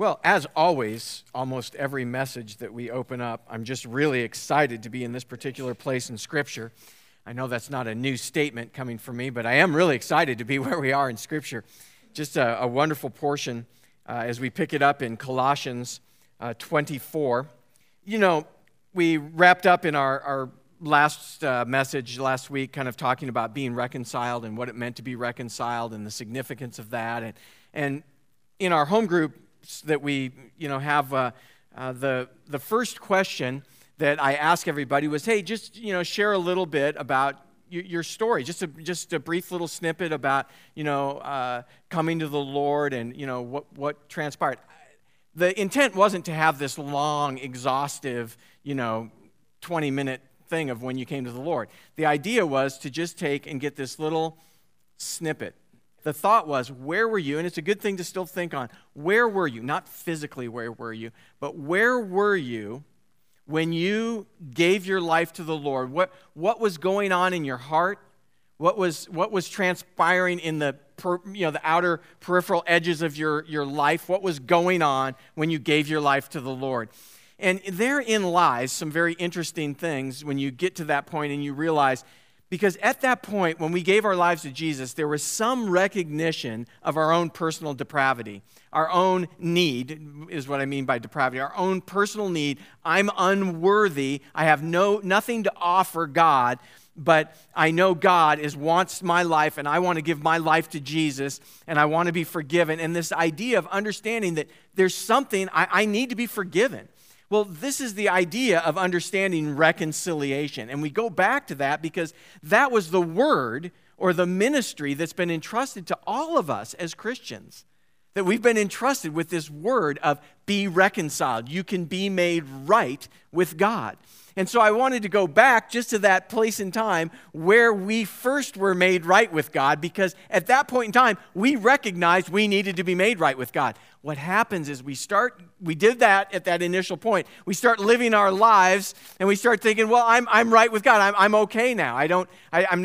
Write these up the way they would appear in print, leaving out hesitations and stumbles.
Well, as always, almost every message that we open up, I'm just really excited to be in this particular place in Scripture. I know that's not a new statement coming from me, but I am really excited to be where we are in Scripture. Just a wonderful portion as we pick it up in Colossians 24. You know, we wrapped up in our last message last week kind of talking about being reconciled and what it meant to be reconciled and the significance of that. And in our home group that we have, the first question that I asked everybody was, hey, just share a little bit about your story, just a brief little snippet about coming to the Lord and what transpired. The intent wasn't to have this long, exhaustive 20-minute thing of when you came to the Lord. The idea was to just take and get this little snippet. The thought was, where were you? And it's a good thing to still think on. Where were you? Not physically where were you, but where were you when you gave your life to the Lord? What was going on in your heart? What was transpiring in the outer peripheral edges of your life? What was going on when you gave your life to the Lord? And therein lies some very interesting things when you get to that point and you realize, because at that point, when we gave our lives to Jesus, there was some recognition of our own personal depravity. Our own need is what I mean by depravity. Our own personal need. I'm unworthy. I have nothing to offer God, but I know God wants my life, and I want to give my life to Jesus, and I want to be forgiven. And this idea of understanding that there's something I need to be forgiven. Well, this is the idea of understanding reconciliation. And we go back to that because that was the word or the ministry that's been entrusted to all of us as Christians. That we've been entrusted with this word of be reconciled. You can be made right with God. And so I wanted to go back just to that place in time where we first were made right with God, because at that point in time, we recognized we needed to be made right with God. What happens is we did that at that initial point. We start living our lives and we start thinking, well, I'm right with God. I'm okay now. I'm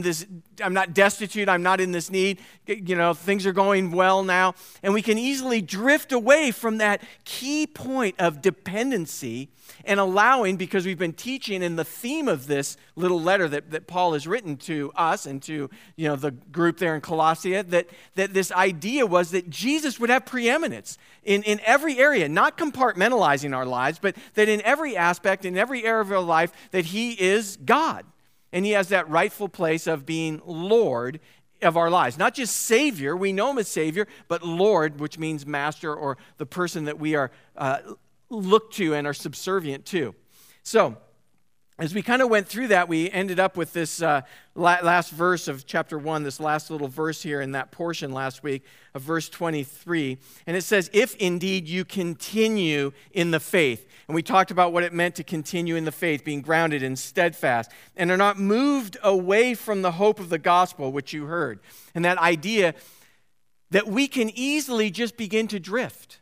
not destitute. I'm not in this need. Things are going well now. And we can easily drift away from that key point of dependency and allowing, because we've been teaching in the theme of this little letter that Paul has written to us and to the group there in Colossae, that this idea was that Jesus would have preeminence in every area, not compartmentalizing our lives, but that in every aspect, in every area of our life, that he is God. And he has that rightful place of being Lord of our lives. Not just Savior, we know him as Savior, but Lord, which means master or the person that we are look to and are subservient to. So, as we kind of went through that, we ended up with this last verse of chapter 1, this last little verse here in that portion last week of verse 23. And it says, if indeed you continue in the faith. And we talked about what it meant to continue in the faith, being grounded and steadfast, and are not moved away from the hope of the gospel which you heard. And that idea that we can easily just begin to drift.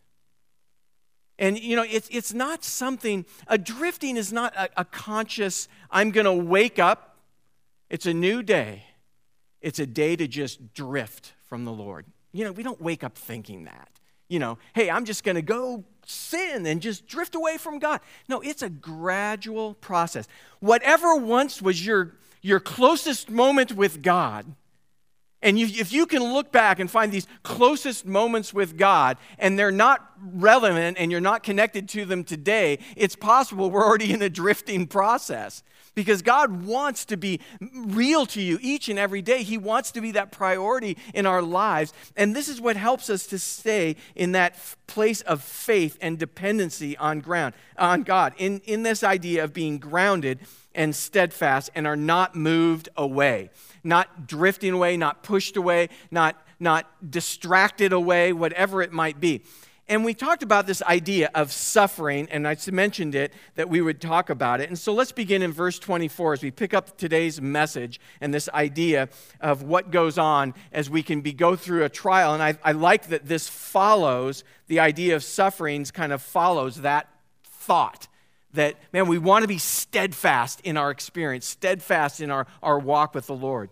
And, it's not something, drifting is not a conscious, I'm going to wake up. It's a new day. It's a day to just drift from the Lord. We don't wake up thinking that. Hey, I'm just going to go sin and just drift away from God. No, it's a gradual process. Whatever once was your closest moment with God, and if you can look back and find these closest moments with God, and they're not relevant and you're not connected to them today, it's possible we're already in a drifting process. Because God wants to be real to you each and every day. He wants to be that priority in our lives. And this is what helps us to stay in that place of faith and dependency on God, in this idea of being grounded and steadfast and are not moved away. Not drifting away, not pushed away, not distracted away, whatever it might be. And we talked about this idea of suffering, and I mentioned it, that we would talk about it. And so let's begin in verse 24 as we pick up today's message and this idea of what goes on as we can go through a trial. And I like that this follows, the idea of sufferings kind of follows that thought. That, we want to be steadfast in our experience, steadfast in our walk with the Lord.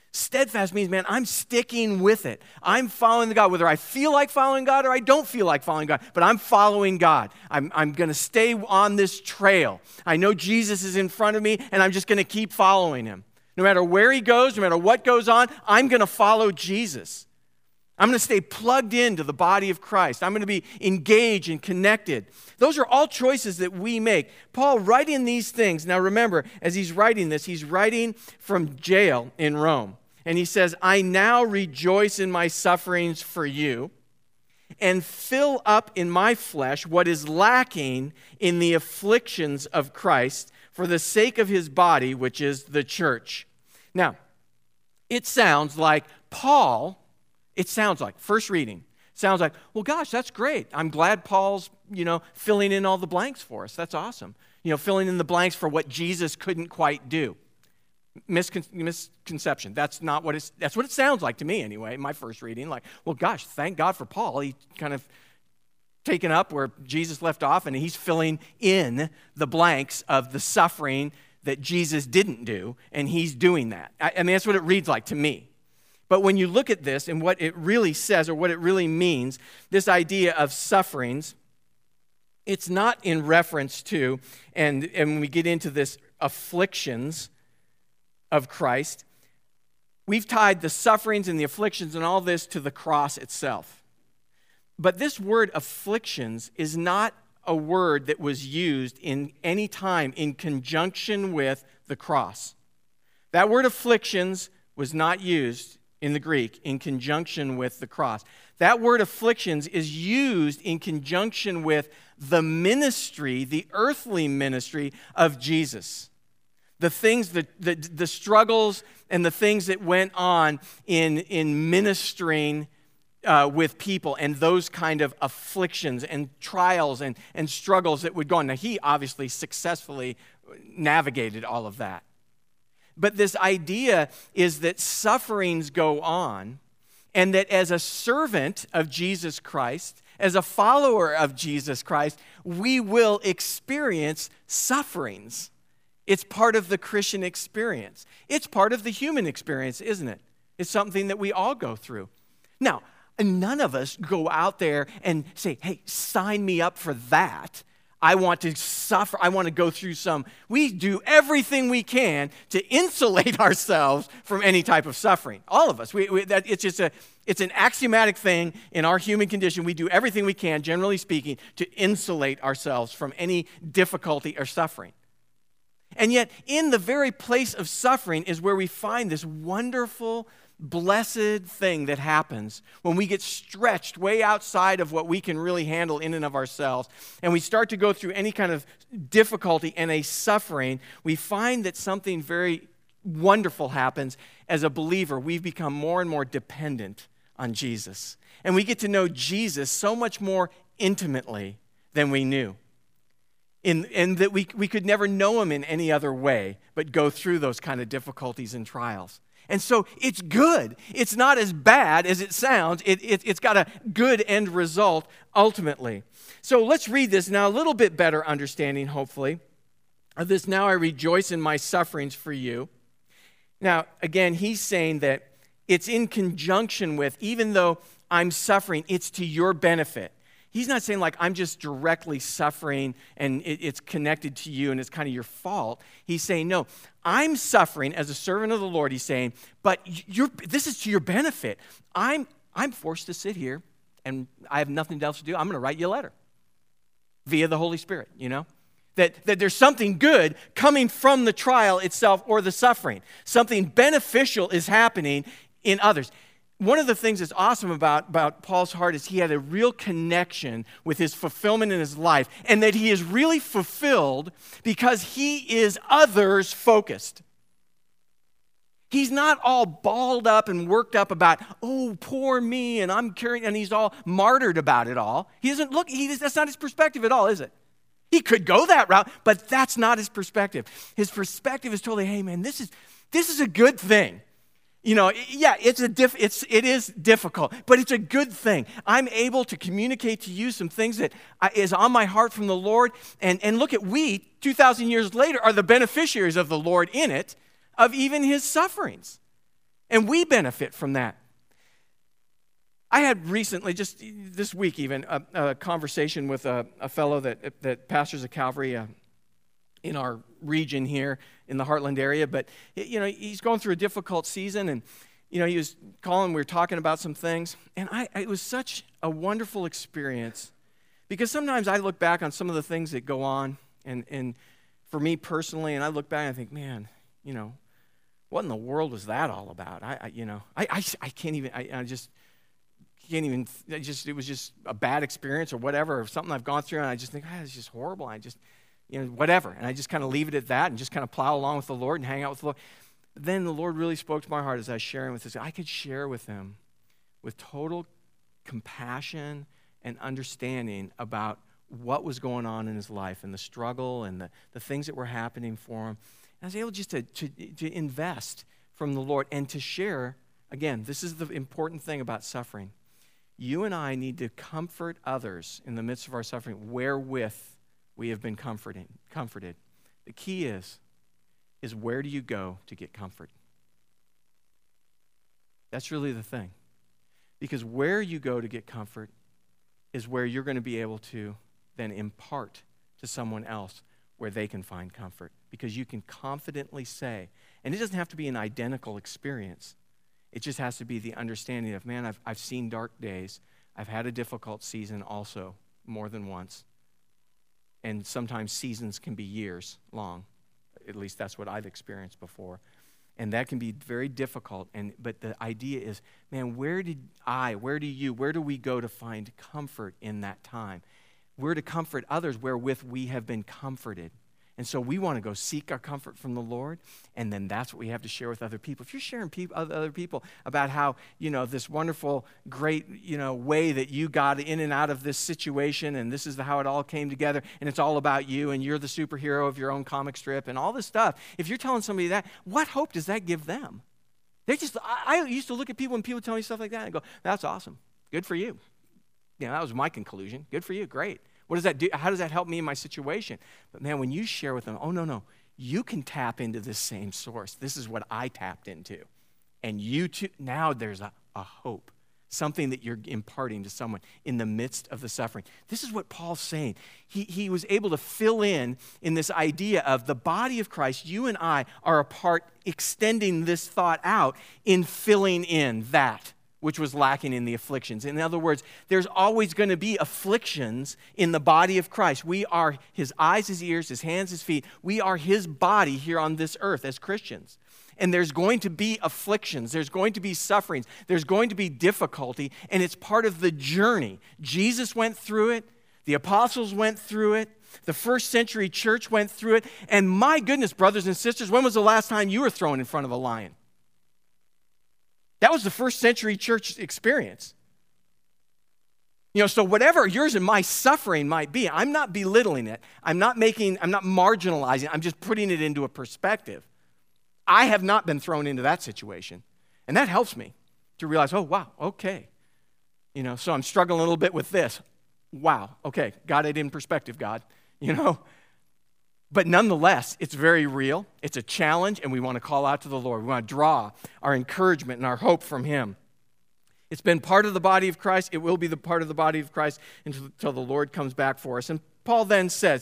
Steadfast means, man, I'm sticking with it. I'm following God, whether I feel like following God or I don't feel like following God, but I'm following God. I'm going to stay on this trail. I know Jesus is in front of me, and I'm just going to keep following him. No matter where he goes, no matter what goes on, I'm going to follow Jesus. I'm going to stay plugged into the body of Christ. I'm going to be engaged and connected. Those are all choices that we make. Paul writing these things. Now remember, as he's writing this, he's writing from jail in Rome. And he says, I now rejoice in my sufferings for you and fill up in my flesh what is lacking in the afflictions of Christ for the sake of his body, which is the church. Now, it sounds like first reading, sounds like, well, gosh, that's great. I'm glad Paul's, filling in all the blanks for us. That's awesome. Filling in the blanks for what Jesus couldn't quite do. Misconception. That's what it sounds like to me anyway, my first reading. Like, well, gosh, thank God for Paul. He kind of taken up where Jesus left off, and he's filling in the blanks of the suffering that Jesus didn't do, and he's doing that. I mean, that's what it reads like to me. But when you look at this and what it really says or what it really means, this idea of sufferings, it's not in reference to, and when we get into this afflictions of Christ, we've tied the sufferings and the afflictions and all this to the cross itself. But this word afflictions is not a word that was used in any time in conjunction with the cross. That word afflictions was not used in the Greek in conjunction with the cross. That word afflictions is used in conjunction with the ministry, the earthly ministry of Jesus. The things, the struggles and the things that went on in ministering with people and those kind of afflictions and trials and struggles that would go on. Now, he obviously successfully navigated all of that. But this idea is that sufferings go on, and that as a servant of Jesus Christ, as a follower of Jesus Christ, we will experience sufferings. It's part of the Christian experience. It's part of the human experience, isn't it? It's something that we all go through. Now, none of us go out there and say, hey, sign me up for that. I want to suffer. I want to go through some. We do everything we can to insulate ourselves from any type of suffering. All of us. It's an axiomatic thing in our human condition. We do everything we can, generally speaking, to insulate ourselves from any difficulty or suffering. And yet, in the very place of suffering is where we find this wonderful, blessed thing that happens when we get stretched way outside of what we can really handle in and of ourselves, and we start to go through any kind of difficulty and a suffering. We find that something very wonderful happens. As a believer, we've become more and more dependent on Jesus, and we get to know Jesus so much more intimately than we knew. And that we could never know him in any other way but go through those kind of difficulties and trials. And so it's good. It's not as bad as it sounds. It's got a good end result ultimately. So let's read this now, a little bit better understanding, hopefully, of this. Now I rejoice in my sufferings for you. Now, again, he's saying that it's in conjunction with, even though I'm suffering, it's to your benefit. He's not saying like I'm just directly suffering and it's connected to you and it's kind of your fault. He's saying, no, I'm suffering as a servant of the Lord, he's saying, but this is to your benefit. I'm forced to sit here and I have nothing else to do. I'm going to write you a letter via the Holy Spirit, That there's something good coming from the trial itself or the suffering. Something beneficial is happening in others. One of the things that's awesome about Paul's heart is he had a real connection with his fulfillment in his life, and that he is really fulfilled because he is others focused. He's not all balled up and worked up about, oh, poor me, and I'm carrying, and he's all martyred about it all. He doesn't look, that's not his perspective at all, is it? He could go that route, but that's not his perspective. His perspective is totally, hey man, this is a good thing. Yeah, it is difficult, but it's a good thing. I'm able to communicate to you some things that is on my heart from the Lord. And look at, we, 2,000 years later, are the beneficiaries of the Lord in it, of even his sufferings. And we benefit from that. I had recently, just this week even, a conversation with a fellow that pastors at Calvary in our region here in the Heartland area. But, he's going through a difficult season, and, he was calling, we were talking about some things. And it was such a wonderful experience, because sometimes I look back on some of the things that go on, and for me personally, and I look back and I think, man, what in the world was that all about? I can't even, it was just a bad experience or whatever, or something I've gone through, and I just think, it's just horrible. I just, whatever. And I just kind of leave it at that and just kind of plow along with the Lord and hang out with the Lord. But then the Lord really spoke to my heart as I was sharing with this. I could share with him with total compassion and understanding about what was going on in his life and the struggle and the things that were happening for him. And I was able just to invest from the Lord and to share. Again, this is the important thing about suffering. You and I need to comfort others in the midst of our suffering wherewith we have been comforted. The key is where do you go to get comfort? That's really the thing. Because where you go to get comfort is where you're going to be able to then impart to someone else where they can find comfort. Because you can confidently say, and it doesn't have to be an identical experience. It just has to be the understanding of, man, I've seen dark days. I've had a difficult season also, more than once. And sometimes seasons can be years long. At least that's what I've experienced before. And that can be very difficult. But the idea is, man, where do we go to find comfort in that time? We're to comfort others wherewith we have been comforted. And so we want to go seek our comfort from the Lord, and then that's what we have to share with other people. If you're sharing other people about how, this wonderful, great, way that you got in and out of this situation, and this is how it all came together, and it's all about you, and you're the superhero of your own comic strip, and all this stuff, if you're telling somebody that, what hope does that give them? I used to look at people, and people tell me stuff like that, and go, that's awesome. Good for you. That was my conclusion. Good for you. Great. What does that do? How does that help me in my situation? But man, when you share with them, oh, no, you can tap into this same source. This is what I tapped into. And you too, now there's a hope, something that you're imparting to someone in the midst of the suffering. This is what Paul's saying. He was able to fill in this idea of the body of Christ. You and I are a part extending this thought out in filling in that which was lacking in the afflictions. In other words, there's always going to be afflictions in the body of Christ. We are his eyes, his ears, his hands, his feet. We are his body here on this earth as Christians. And there's going to be afflictions. There's going to be sufferings. There's going to be difficulty, and it's part of the journey. Jesus went through it. The apostles went through it. The first century church went through it. And my goodness, brothers and sisters, when was the last time you were thrown in front of a lion? That was the first century church experience. So whatever yours and my suffering might be, I'm not belittling it. I'm not marginalizing it. I'm just putting it into a perspective. I have not been thrown into that situation. And that helps me to realize, oh, wow, okay. So I'm struggling a little bit with this. Wow, okay, got it in perspective, God. But nonetheless, it's very real. It's a challenge, and we want to call out to the Lord. We want to draw our encouragement and our hope from him. It's been part of the body of Christ. It will be the part of the body of Christ until the Lord comes back for us. And Paul then says,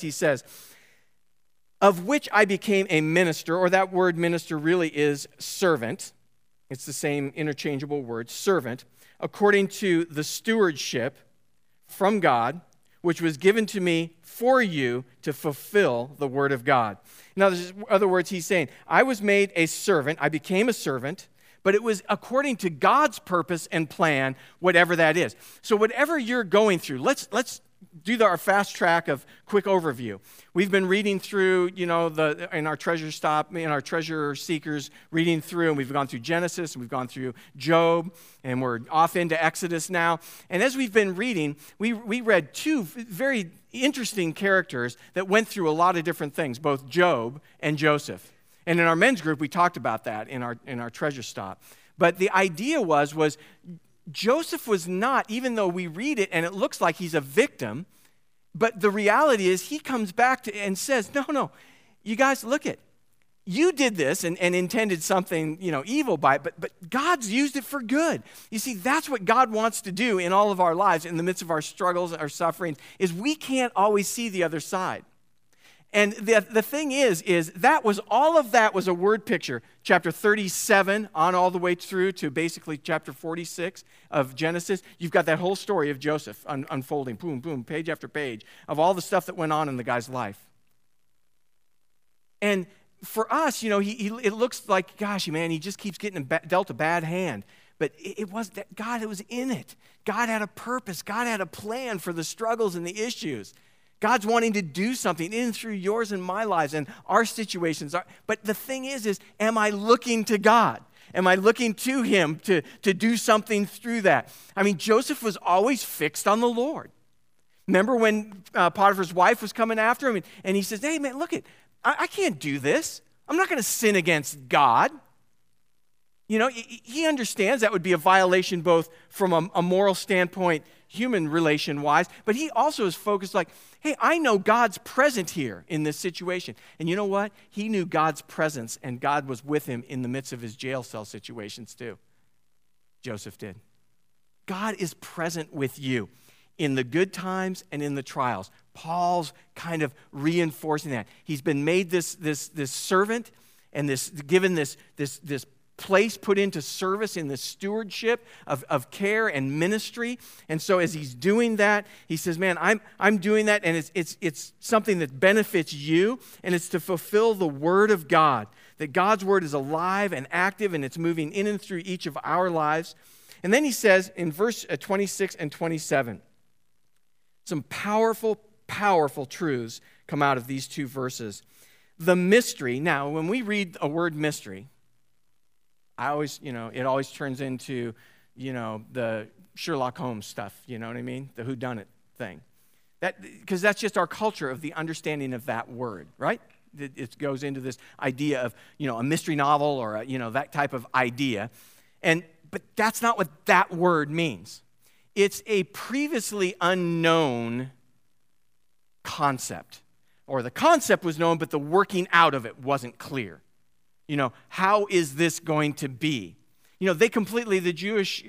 of which I became a minister, or that word minister really is servant. It's the same interchangeable word, servant, according to the stewardship from God, which was given to me for you to fulfill the word of God. In other words, he's saying, I was made a servant, I became a servant, but it was according to God's purpose and plan, whatever that is. So whatever you're going through, let's do our fast track of quick overview. We've been reading through, in our treasure stop, in our treasure seekers, reading through, and we've gone through Genesis, and we've gone through Job, and we're off into Exodus now. And as we've been reading, we read two very interesting characters that went through a lot of different things, both Job and Joseph. And in our men's group, we talked about that in our treasure stop. But the idea was Joseph was not, even though we read it and it looks like he's a victim, but the reality is he comes back and says, no, you guys, look it. you did this and intended something, evil by it, but God's used it for good. You see, that's what God wants to do in all of our lives, in the midst of our struggles, our sufferings, is we can't always see the other side. And the thing is that was all of that was a word picture. Chapter 37 on all the way through to basically chapter 46 of Genesis. You've got that whole story of Joseph unfolding, boom, boom, page after page, of all the stuff that went on in the guy's life. And for us, it looks like, gosh, man, he just keeps getting dealt a bad hand. But it was that God was in it. God had a purpose. God had a plan for the struggles and the issues. God's wanting to do something in and through yours and my lives and our situations. But the thing is, am I looking to God? Am I looking to him to do something through that? I mean, Joseph was always fixed on the Lord. Remember when Potiphar's wife was coming after him and he says, hey, man, look it. I can't do this. I'm not going to sin against God. He understands that would be a violation both from a moral standpoint, human relation-wise, but he also is focused like, hey, I know God's present here in this situation. And you know what? He knew God's presence, and God was with him in the midst of his jail cell situations too. Joseph did. God is present with you in the good times and in the trials. Paul's kind of reinforcing that. He's been made this servant and given this place put into service in the stewardship of care and ministry. And so as he's doing that, he says, man, I'm doing that, and it's something that benefits you, and it's to fulfill the word of God, that God's word is alive and active, and it's moving in and through each of our lives. And then he says in verse 26 and 27, some powerful, powerful truths come out of these two verses. The mystery, now when we read a word mystery, I always, it always turns into, the Sherlock Holmes stuff, you know what I mean? The whodunit thing. Because that's just our culture of the understanding of that word, right? It goes into this idea of, a mystery novel or, that type of idea. But that's not what that word means. It's a previously unknown concept. Or the concept was known, but the working out of it wasn't clear. How is this going to be? They completely, the Jewish,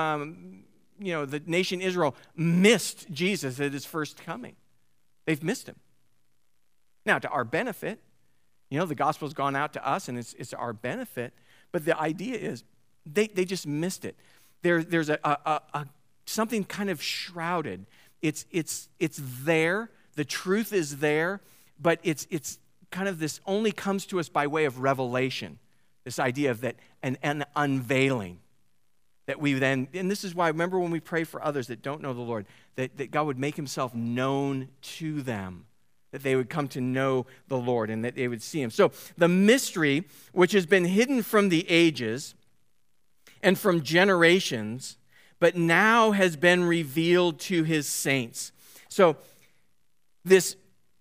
the nation Israel missed Jesus at his first coming. They've missed him. Now, to our benefit, the gospel's gone out to us, and it's our benefit. But the idea is they just missed it. There's a something kind of shrouded. It's there. The truth is there, but it's kind of this only comes to us by way of revelation. This idea of that an unveiling that we then, and this is why, remember when we pray for others that don't know the Lord, that God would make himself known to them, that they would come to know the Lord and that they would see him. So the mystery, which has been hidden from the ages and from generations, but now has been revealed to his saints. So this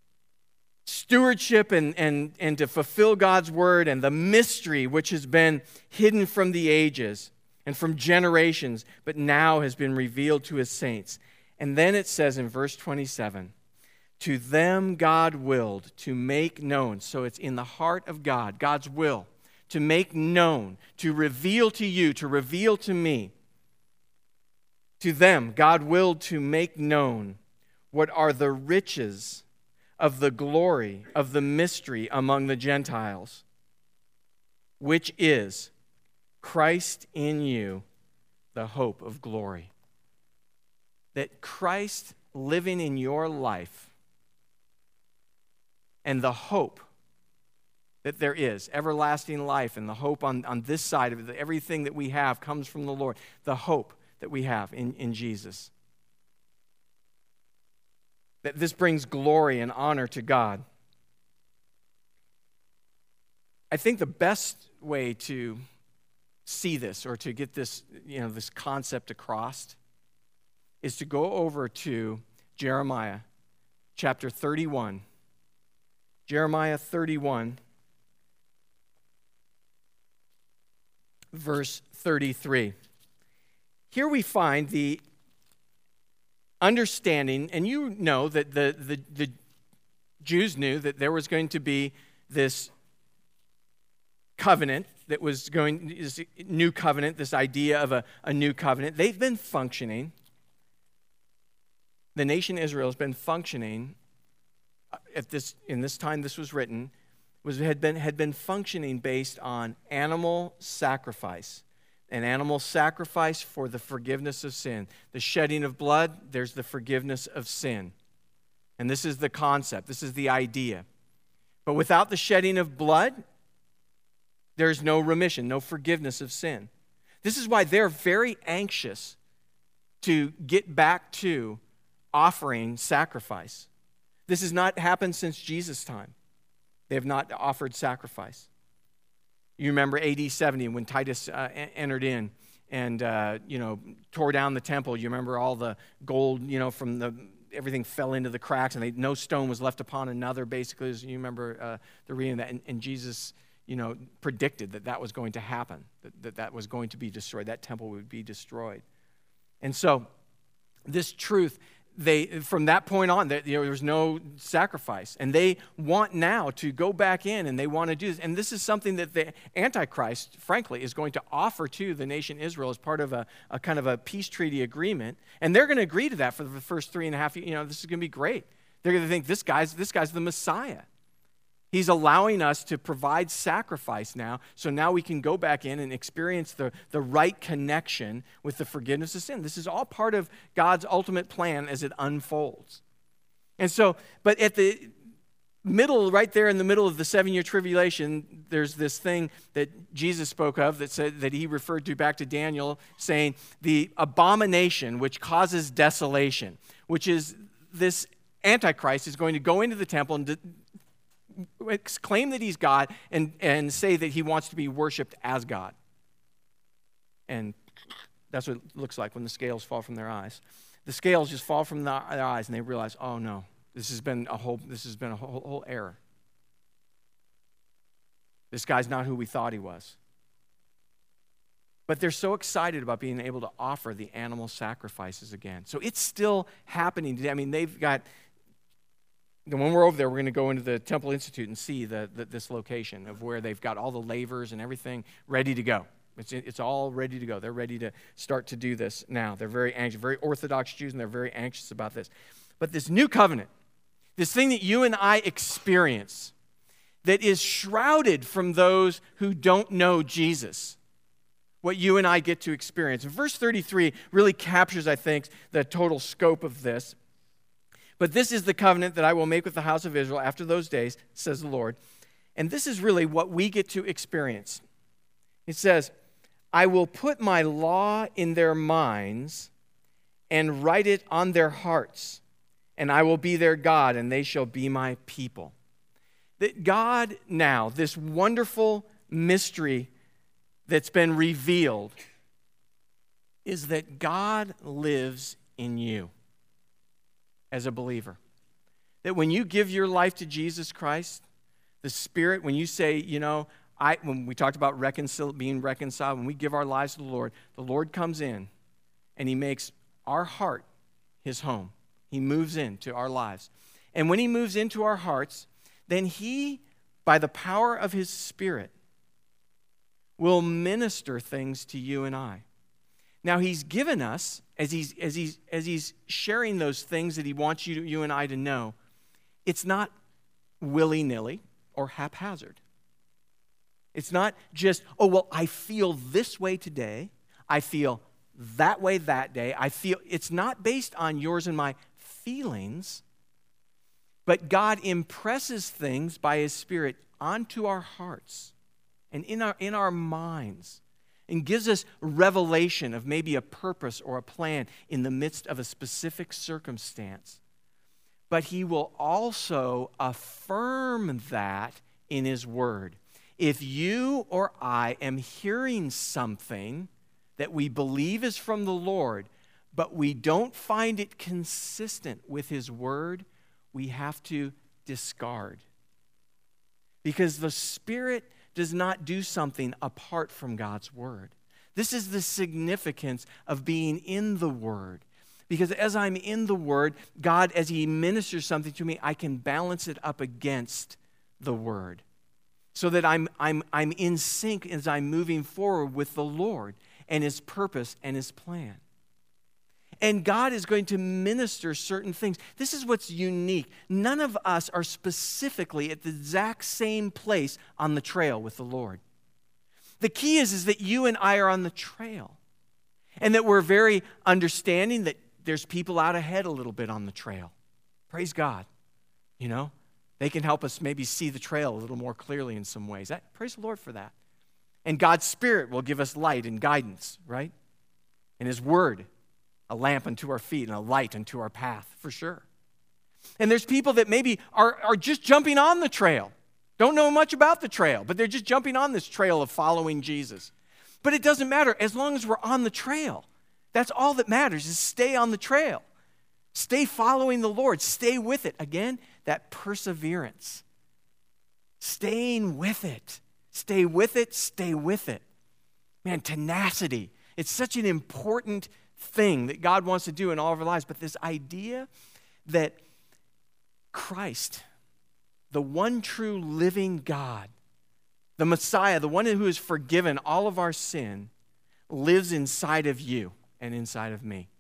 stewardship and to fulfill God's word and the mystery which has been hidden from the ages and from generations, but now has been revealed to his saints. And then it says in verse 27, to them God willed to make known. So it's in the heart of God, God's will, to make known, to reveal to you, to reveal to me. To them God willed to make known what are the riches of the glory of the mystery among the Gentiles, which is Christ in you, the hope of glory. That Christ living in your life and the hope that there is, everlasting life and the hope on this side of it, everything that we have comes from the Lord, the hope that we have in Jesus. That this brings glory and honor to God. I think the best way to see this or to get this, this concept across is to go over to Jeremiah chapter 31. Jeremiah 31, verse 33. Here we find the understanding, and you know that the Jews knew that there was going to be this covenant that was going, this new covenant, this idea of a new covenant, they've been functioning. The nation Israel has been functioning in this time this was written, had been functioning based on animal sacrifice. An animal sacrifice for the forgiveness of sin. The shedding of blood, there's the forgiveness of sin. And this is the concept, this is the idea. But without the shedding of blood, there's no remission, no forgiveness of sin. This is why they're very anxious to get back to offering sacrifice. This has not happened since Jesus' time. They have not offered sacrifice. You remember AD 70 when Titus entered in and tore down the temple. You remember all the gold, from everything fell into the cracks, and no stone was left upon another. Basically, as you remember the reading of that, and Jesus, predicted that was going to happen, that was going to be destroyed. That temple would be destroyed, and so this truth. From that point on, there was no sacrifice. And they want now to go back in, and they want to do this. And this is something that the Antichrist, frankly, is going to offer to the nation Israel as part of a kind of a peace treaty agreement. And they're going to agree to that for the first 3.5 years. This is going to be great. They're going to think this guy's the Messiah. He's allowing us to provide sacrifice now, so now we can go back in and experience the right connection with the forgiveness of sin. This is all part of God's ultimate plan as it unfolds. And so, but at the middle, right there in the middle of the 7-year tribulation, there's this thing that Jesus spoke of that said that he referred to back to Daniel, saying the abomination which causes desolation, which is this Antichrist is going to go into the temple and claim that he's God and say that he wants to be worshiped as God. And that's what it looks like when the scales fall from their eyes. The scales just fall from their eyes, and they realize, oh no, this has been a whole error. This guy's not who we thought he was. But they're so excited about being able to offer the animal sacrifices again. So it's still happening today. I mean, they've got. And when we're over there, we're going to go into the Temple Institute and see this location of where they've got all the lavers and everything ready to go. It's all ready to go. They're ready to start to do this now. They're very anxious, very Orthodox Jews, and they're very anxious about this. But this new covenant, this thing that you and I experience, that is shrouded from those who don't know Jesus, what you and I get to experience. And verse 33 really captures, I think, the total scope of this. But this is the covenant that I will make with the house of Israel after those days, says the Lord. And this is really what we get to experience. It says, I will put my law in their minds and write it on their hearts, and I will be their God, and they shall be my people. That God now, this wonderful mystery that's been revealed, is that God lives in you. As a believer, that when you give your life to Jesus Christ, the Spirit, when you say, when we talked about being reconciled, when we give our lives to the Lord comes in and he makes our heart his home. He moves into our lives. And when he moves into our hearts, then he, by the power of his Spirit, will minister things to you and I. Now, he's given us, as he's sharing those things that he wants you and I to know, it's not willy-nilly or haphazard. It's not just, I feel this way today. I feel that way that day. It's not based on yours and my feelings, but God impresses things by his Spirit onto our hearts and in our minds, and gives us revelation of maybe a purpose or a plan in the midst of a specific circumstance. But he will also affirm that in his word. If you or I am hearing something that we believe is from the Lord, but we don't find it consistent with his word, we have to discard. Because the Spirit does not do something apart from God's word. This is the significance of being in the word. Because as I'm in the word, God, as he ministers something to me, I can balance it up against the word. so that I'm in sync as I'm moving forward with the Lord and His purpose and His plan. And God is going to minister certain things. This is what's unique. None of us are specifically at the exact same place on the trail with the Lord. The key is that you and I are on the trail, and that we're very understanding that there's people out ahead a little bit on the trail. Praise God. You know, they can help us maybe see the trail a little more clearly in some ways. Praise the Lord for that. And God's Spirit will give us light and guidance, right? And His Word, a lamp unto our feet and a light unto our path, for sure. And there's people that maybe are just jumping on the trail, don't know much about the trail, but they're just jumping on this trail of following Jesus. But it doesn't matter as long as we're on the trail. That's all that matters, is stay on the trail. Stay following the Lord. Stay with it. Again, that perseverance. Staying with it. Stay with it. Stay with it. Man, tenacity. It's such an important thing that God wants to do in all of our lives. But this idea that Christ, the one true living God, the Messiah, the one who has forgiven all of our sin, lives inside of you and inside of me.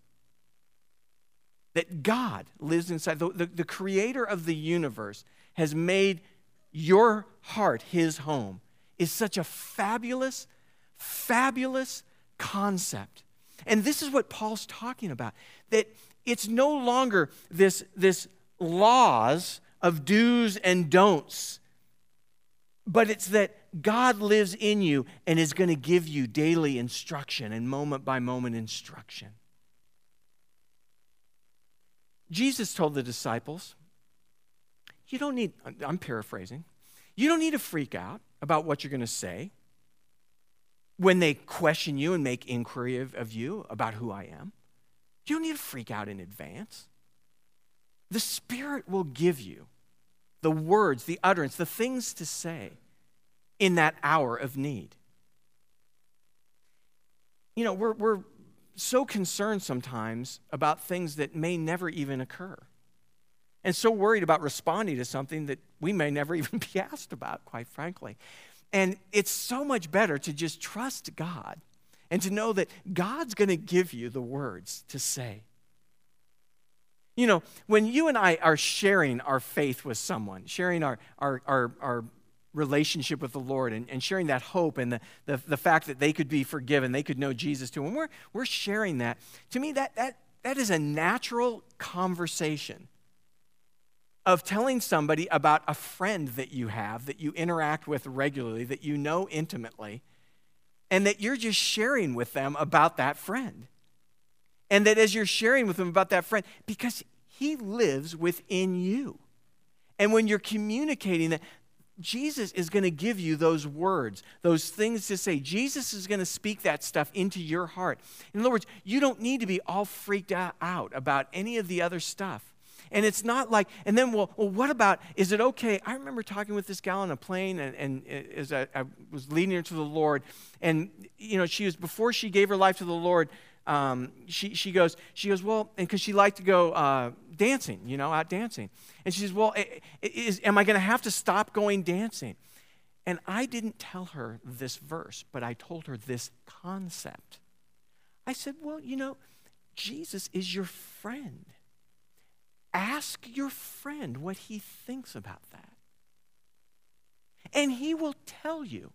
That God lives inside, the creator of the universe has made your heart His home, is such a fabulous, fabulous concept. And this is what Paul's talking about, that it's no longer this laws of do's and don'ts, but it's that God lives in you and is going to give you daily instruction and moment by moment instruction. Jesus told the disciples, you don't need, I'm paraphrasing, you don't need to freak out about what you're going to say when they question you and make inquiry of you about who I am. You don't need to freak out in advance. The Spirit will give you the words, the utterance, the things to say in that hour of need. You know, we're so concerned sometimes about things that may never even occur, and so worried about responding to something that we may never even be asked about, quite frankly. And it's so much better to just trust God and to know that God's going to give you the words to say. You know, when you and I are sharing our faith with someone, sharing our relationship with the Lord and sharing that hope and the fact that they could be forgiven, they could know Jesus too, when we're sharing that, to me that is a natural conversation of telling somebody about a friend that you have, that you interact with regularly, that you know intimately, and that you're just sharing with them about that friend. And that as you're sharing with them about that friend, because he lives within you. And when you're communicating that, Jesus is going to give you those words, those things to say. Jesus is going to speak that stuff into your heart. In other words, you don't need to be all freaked out about any of the other stuff. And it's not like, and then, well, what about, is it okay? I remember talking with this gal on a plane, and as I was leading her to the Lord, and, you know, she was, before she gave her life to the Lord, she goes, well, and because she liked to go dancing, you know, out dancing. And she says, well, am I going to have to stop going dancing? And I didn't tell her this verse, but I told her this concept. I said, well, you know, Jesus is your friend. Ask your friend what he thinks about that. And he will tell you.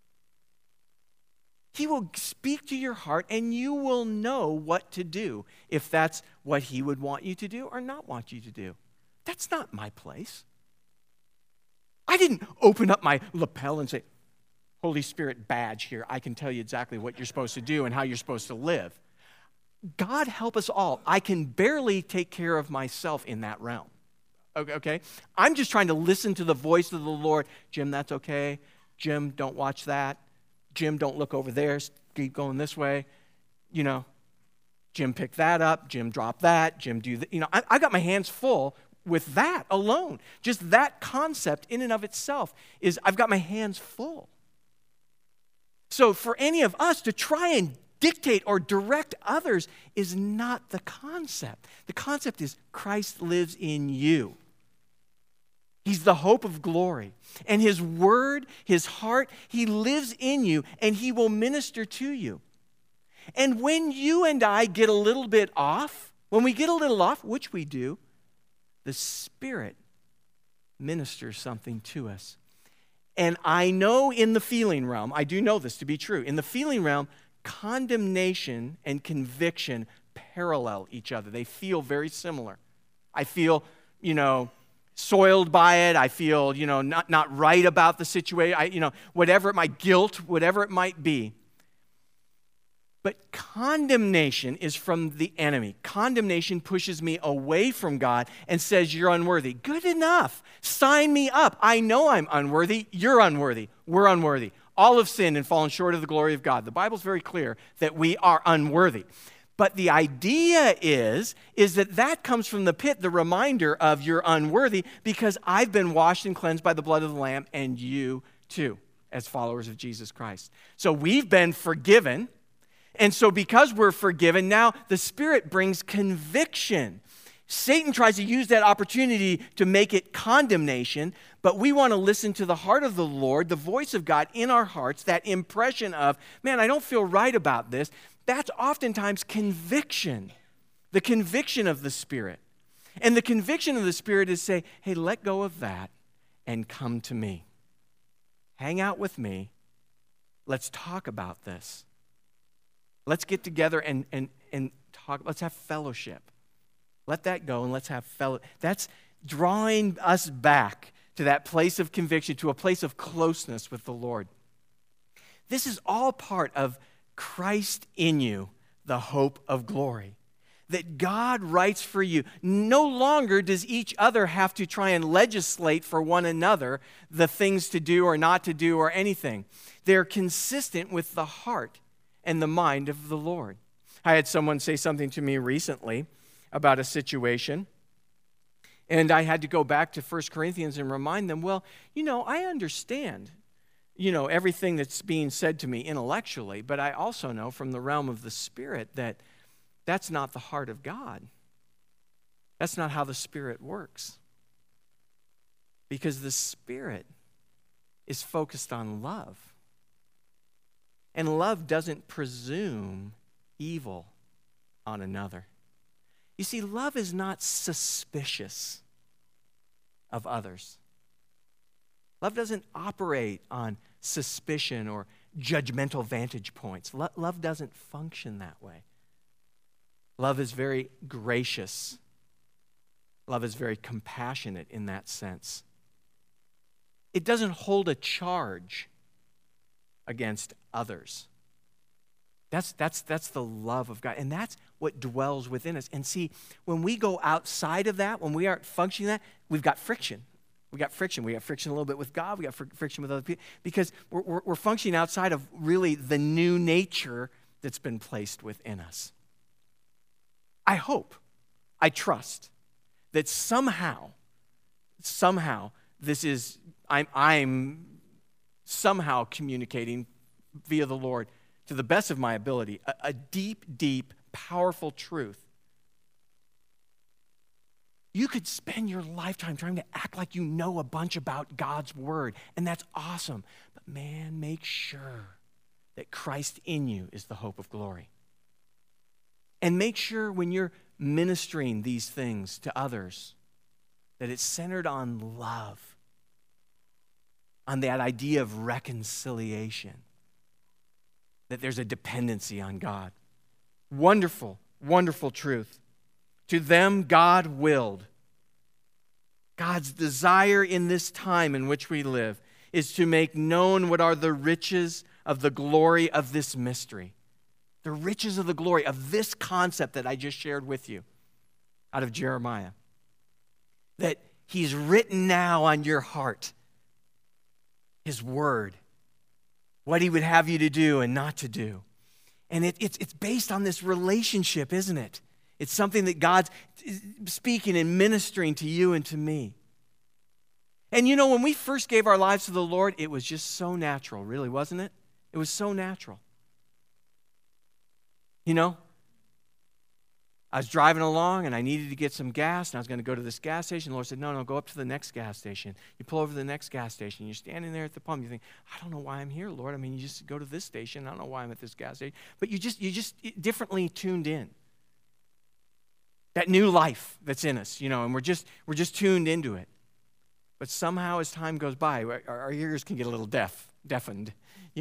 He will speak to your heart, and you will know what to do, if that's what he would want you to do or not want you to do. That's not my place. I didn't open up my lapel and say, Holy Spirit badge here. I can tell you exactly what you're supposed to do and how you're supposed to live. God help us all. I can barely take care of myself in that realm. Okay? I'm just trying to listen to the voice of the Lord. Jim, that's okay. Jim, don't watch that. Jim, don't look over there. Keep going this way. You know, Jim, pick that up. Jim, drop that. Jim, do that. You know, I got my hands full with that alone. Just that concept in and of itself is I've got my hands full. So for any of us to try and dictate or direct others is not the concept. The concept is Christ lives in you. He's the hope of glory. And his word, his heart, he lives in you, and he will minister to you. And when you and I get a little bit off, which we do, the Spirit ministers something to us. And I know in the feeling realm, I do know this to be true, in the feeling realm, condemnation and conviction parallel each other. They feel very similar. I feel, soiled by it. I feel, not right about the situation. Whatever my guilt, whatever it might be. But condemnation is from the enemy. Condemnation pushes me away from God and says, you're unworthy. Good enough. Sign me up. I know I'm unworthy. You're unworthy. We're unworthy. All have sinned and fallen short of the glory of God. The Bible's very clear that we are unworthy. But the idea is that comes from the pit, the reminder of you're unworthy, because I've been washed and cleansed by the blood of the Lamb, and you too, as followers of Jesus Christ. So we've been forgiven. And so because we're forgiven, now the Spirit brings conviction. Satan tries to use that opportunity to make it condemnation, but we want to listen to the heart of the Lord, the voice of God in our hearts, that impression of, man, I don't feel right about this. That's oftentimes conviction, the conviction of the Spirit. And the conviction of the Spirit is say, hey, let go of that and come to me. Hang out with me. Let's talk about this. Let's get together and talk. Let's have fellowship. Let that go and let's have fellowship. That's drawing us back to that place of conviction, to a place of closeness with the Lord. This is all part of Christ in you, the hope of glory. That God writes for you. No longer does each other have to try and legislate for one another the things to do or not to do or anything. They're consistent with the heart and the mind of the Lord. I had someone say something to me recently about a situation, and I had to go back to 1 Corinthians and remind them, well, I understand, everything that's being said to me intellectually, but I also know from the realm of the Spirit that that's not the heart of God. That's not how the Spirit works. Because the Spirit is focused on love. And love doesn't presume evil on another. You see, love is not suspicious of others. Love doesn't operate on suspicion or judgmental vantage points. Love doesn't function that way. Love is very gracious. Love is very compassionate in that sense. It doesn't hold a charge against others. That's the love of God. And that's what dwells within us. And see, when we go outside of that, when we aren't functioning that, we've got friction. We got friction. We got friction a little bit with God. We got friction with other people. Because we're functioning outside of really the new nature that's been placed within us. I hope, I trust that somehow this is, I'm somehow communicating via the Lord to the best of my ability, a deep, deep, powerful truth. You could spend your lifetime trying to act like you know a bunch about God's word, and that's awesome. But man, make sure that Christ in you is the hope of glory. And make sure when you're ministering these things to others that it's centered on love, on that idea of reconciliation, that there's a dependency on God. Wonderful, wonderful truth. To them, God willed. God's desire in this time in which we live is to make known what are the riches of the glory of this mystery. The riches of the glory of this concept that I just shared with you out of Jeremiah. That he's written now on your heart his word, what he would have you to do and not to do. And it's based on this relationship, isn't it? It's something that God's speaking and ministering to you and to me. And when we first gave our lives to the Lord, it was just so natural, really, wasn't it? It was so natural. I was driving along and I needed to get some gas, and I was going to go to this gas station. The Lord said, no, go up to the next gas station. You pull over to the next gas station. You're standing there at the pump. You think, I don't know why I'm here, Lord. I mean, you just go to this station. I don't know why I'm at this gas station. But you just differently tuned in. That new life that's in us, and we're just tuned into it. But somehow as time goes by, our ears can get a little deafened,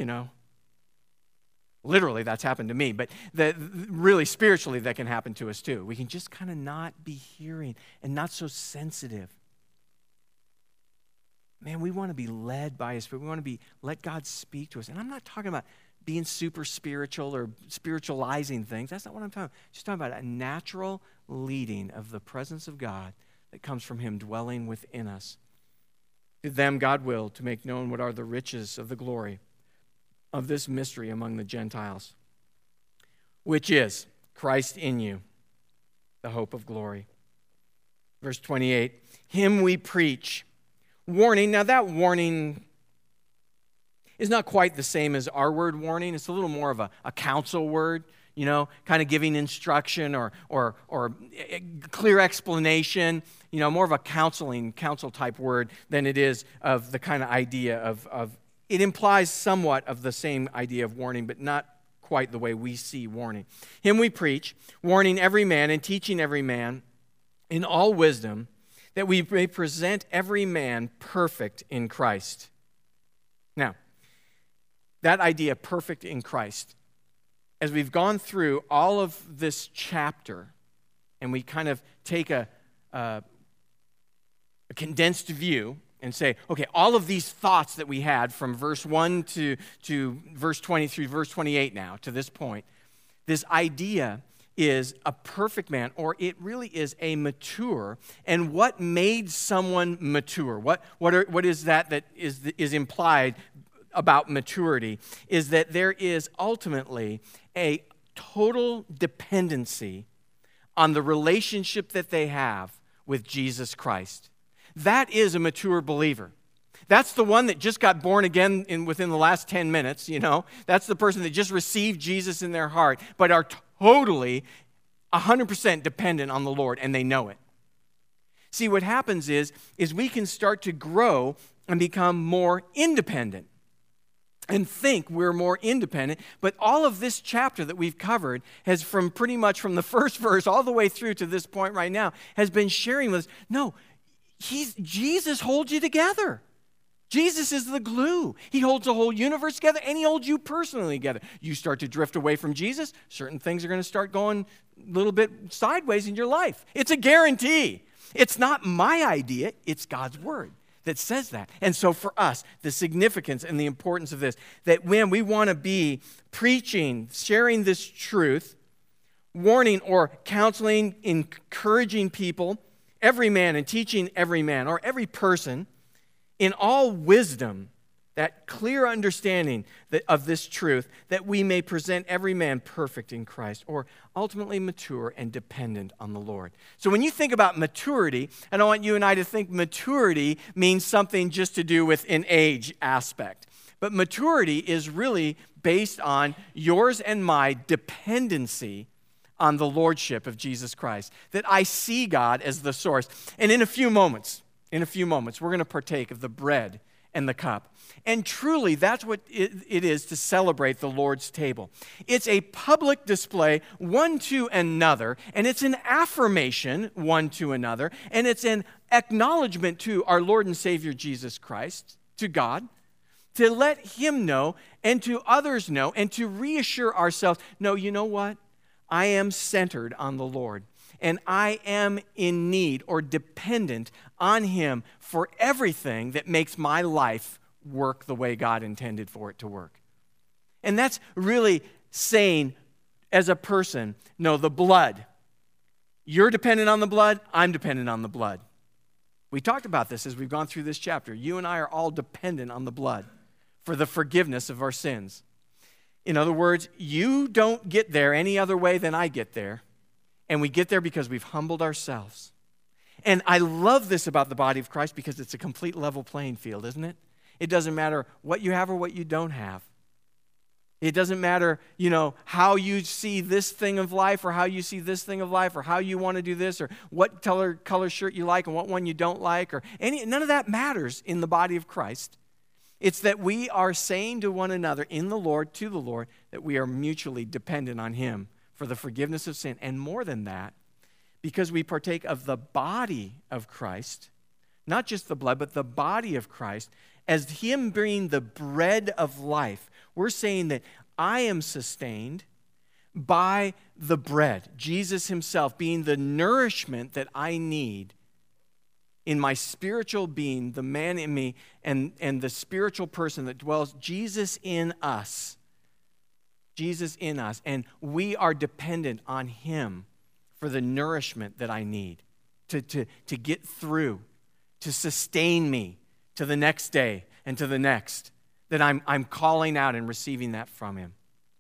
Literally, that's happened to me, but really spiritually that can happen to us too. We can just kind of not be hearing and not so sensitive. Man, we want to be led by His Spirit. We want to let God speak to us. And I'm not talking about being super spiritual or spiritualizing things. That's not what I'm talking about. I'm just talking about a natural leading of the presence of God that comes from Him dwelling within us. To them God willed to make known what are the riches of the glory of this mystery among the Gentiles, which is Christ in you, the hope of glory. Verse 28, Him we preach, warning. Now that warning is not quite the same as our word warning. It's a little more of a counsel word, kind of giving instruction or clear explanation, more of a counsel type word than it is of the kind of idea of it implies somewhat of the same idea of warning, but not quite the way we see warning. Him we preach, warning every man and teaching every man in all wisdom, that we may present every man perfect in Christ. Now, that idea, perfect in Christ, as we've gone through all of this chapter, and we kind of take a condensed view and say, okay, all of these thoughts that we had from verse 1 to verse 20 through verse 28 now, to this point, this idea is a perfect man, or it really is a mature. And what made someone mature? What is that is implied about maturity? Is that there is ultimately a total dependency on the relationship that they have with Jesus Christ. That is a mature believer. That's the one that just got born again within the last 10 minutes, That's the person that just received Jesus in their heart, but are totally 100% dependent on the Lord, and they know it. See, what happens is we can start to grow and become more independent and think we're more independent. But all of this chapter that we've covered has pretty much from the first verse all the way through to this point right now has been sharing with us, no, Jesus holds you together. Jesus is the glue. He holds the whole universe together, and He holds you personally together. You start to drift away from Jesus, certain things are going to start going a little bit sideways in your life. It's a guarantee. It's not my idea, it's God's word that says that. And so for us, the significance and the importance of this, that when we want to be preaching, sharing this truth, warning or counseling, encouraging people, every man and teaching every man or every person in all wisdom, that clear understanding of this truth, that we may present every man perfect in Christ, or ultimately mature and dependent on the Lord. So when you think about maturity, I don't want you and I to think maturity means something just to do with an age aspect. But maturity is really based on yours and my dependency on the lordship of Jesus Christ, that I see God as the source. And in a few moments, we're going to partake of the bread and the cup. And truly, that's what it is to celebrate the Lord's table. It's a public display one to another, and it's an affirmation one to another, and it's an acknowledgement to our Lord and Savior Jesus Christ, to God, to let Him know and to others know and to reassure ourselves, no, you know what? I am centered on the Lord, and I am in need or dependent on Him for everything that makes my life work the way God intended for it to work. And that's really saying, as a person, no, the blood. You're dependent on the blood, I'm dependent on the blood. We talked about this as we've gone through this chapter. You and I are all dependent on the blood for the forgiveness of our sins. In other words, you don't get there any other way than I get there. And we get there because we've humbled ourselves. And I love this about the body of Christ because it's a complete level playing field, isn't it? It doesn't matter what you have or what you don't have. It doesn't matter, how you see this thing of life or how you see this thing of life or how you want to do this or what color shirt you like and what one you don't like or none of that matters in the body of Christ. It's that we are saying to one another in the Lord, to the Lord, that we are mutually dependent on Him for the forgiveness of sin. And more than that, because we partake of the body of Christ, not just the blood, but the body of Christ, as Him being the bread of life, we're saying that I am sustained by the bread, Jesus Himself being the nourishment that I need in my spiritual being, the man in me, and the spiritual person that dwells, Jesus in us. Jesus in us. And we are dependent on Him for the nourishment that I need to get through, to sustain me to the next day and to the next, that I'm calling out and receiving that from Him.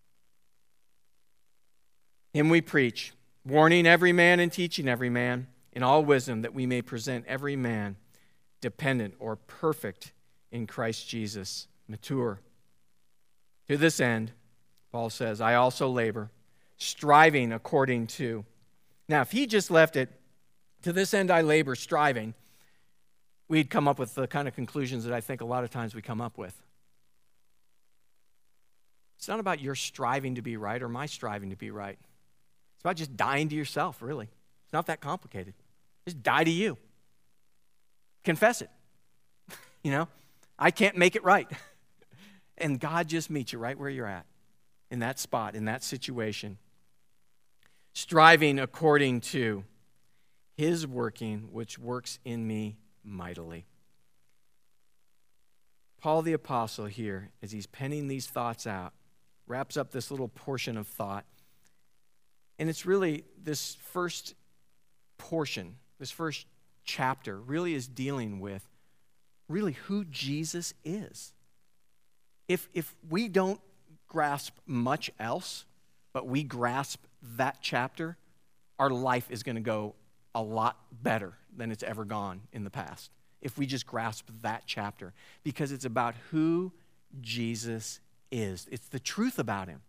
Him we preach, warning every man and teaching every man in all wisdom, that we may present every man dependent or perfect in Christ Jesus, mature. To this end, Paul says, I also labor, striving according to. Now, if he just left it, to this end I labor, striving, we'd come up with the kind of conclusions that I think a lot of times we come up with. It's not about your striving to be right or my striving to be right. It's about just dying to yourself, really. It's not that complicated. Just die to you. Confess it. I can't make it right. And God just meets you right where you're at, in that spot, in that situation. Striving according to His working, which works in me mightily. Paul the Apostle here, as he's penning these thoughts out, wraps up this little portion of thought. And it's really this first portion, this first chapter, really is dealing with really who Jesus is. If we don't grasp much else, but we grasp that chapter, our life is going to go a lot better than it's ever gone in the past. If we just grasp that chapter, because it's about who Jesus is. It's the truth about Him.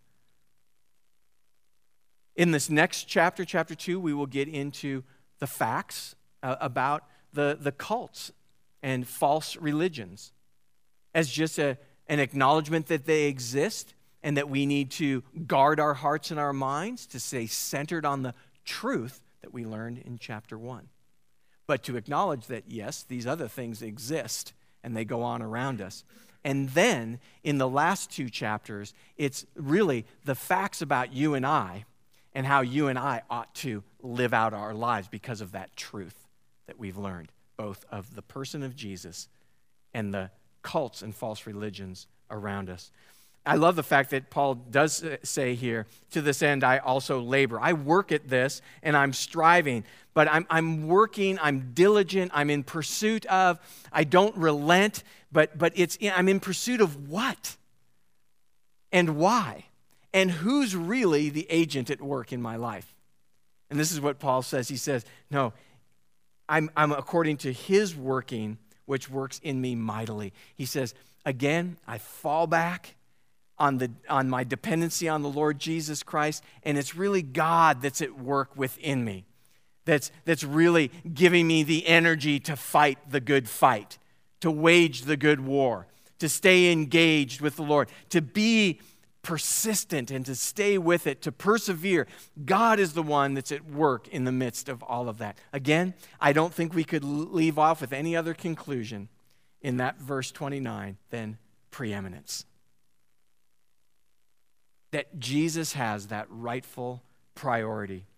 In this next chapter, chapter 2, we will get into the facts about the cults and false religions as just an acknowledgement that they exist and that we need to guard our hearts and our minds to stay centered on the truth that we learned in chapter 1. But to acknowledge that, yes, these other things exist and they go on around us. And then in the last 2 chapters, it's really the facts about you and I and how you and I ought to live out our lives because of that truth that we've learned, both of the person of Jesus and the cults and false religions around us. I love the fact that Paul does say here, to this end I also labor. I work at this and I'm striving, but I'm working, I'm diligent, I'm in pursuit of, I don't relent, but I'm in pursuit of what? And why? And who's really the agent at work in my life? And this is what Paul says. He says, no, I'm according to His working, which works in me mightily. He says, again, I fall back on my dependency on the Lord Jesus Christ, and it's really God that's at work within me, that's really giving me the energy to fight the good fight, to wage the good war, to stay engaged with the Lord, to be persistent and to stay with it, to persevere. God is the one that's at work in the midst of all of that. Again, I don't think we could leave off with any other conclusion in that verse 29 than preeminence. That Jesus has that rightful priority